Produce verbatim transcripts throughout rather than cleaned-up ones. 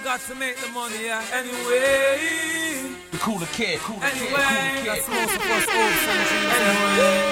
got to make the money, yeah. Anyway. The cooler kid, cooler anyway, kid, cooler kid. That's most of us old seventeen anyway.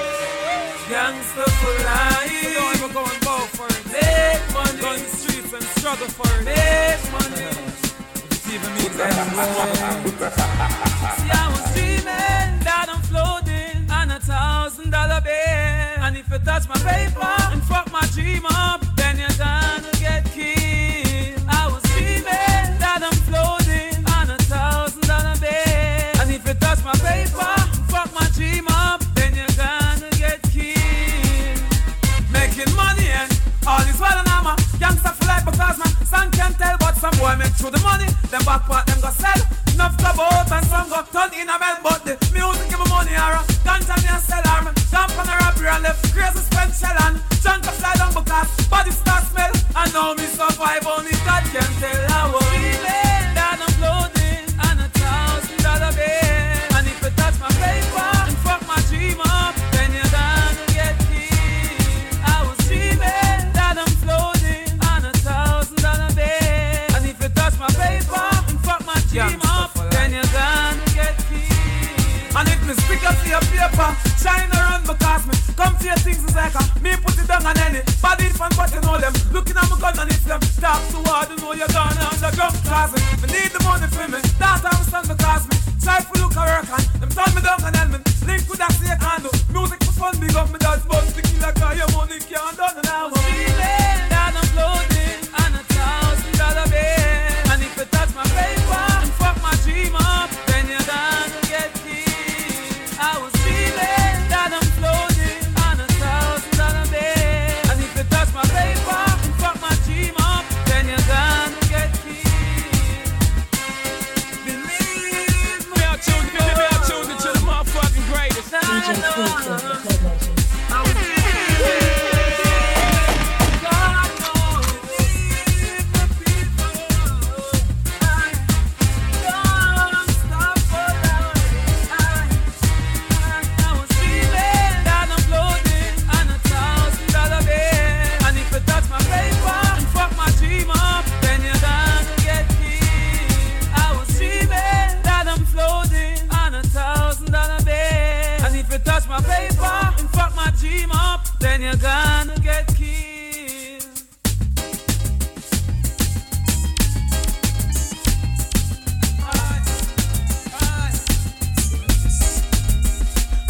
Gangsta for life. We don't ever go and bow for it. Make money. Go in the streets and struggle for it. Make money. It even means anyway. See, I was dreaming that I'm floating on a thousand dollar bill. And if you touch my paper and fuck my dream up, then you're gonna get killed. I was dreaming that I'm floating on a thousand dollar bill. And if you touch my paper and fuck my dream up, then you're gonna get killed. Making money and all is well and I'm a youngster for life because my son can't tell but some boy make through the money. Them back part them go sell. Enough club out and some go turn in a bell. But the music give me money or a ganja me and sell arm. Jump on a robbery and left crazy spend shell and junk a fly down because body start smell. And now me survive only God can tell. I was feeling that I'm floating on a thousand dollar bill. And if you touch my paper and fuck my dream up, then you're gonna get killed. I was dreaming that I'm floating on a thousand dollar bill. And if you touch my paper and fuck my dream up, then you're gonna get killed. And if me speak up to your paper, shine around because me come to your things is like a me put it down on any body fan but you know them. Looking at my gun and if them talk too hard, you know you're gonna underground cause me. Me need the money for me, that I'm stand because me try for look a work and them turn me down and then me link with that snake and do music for fun, big up me dad's buzz the killer cause your money can't done and I was feeling that I'm floating on a thousand dollar bill. And if you touch my paper and fuck my dream up, then you're gonna get killed. I was feeling that I'm floating on a thousand dollar bill. And if you touch my paper and fuck my dream up, then you're gonna get killed. Believe me, I tuned me, me, I tuned into the motherfucking greatest. I know. I was my paper and fuck my dream up, then you're gone.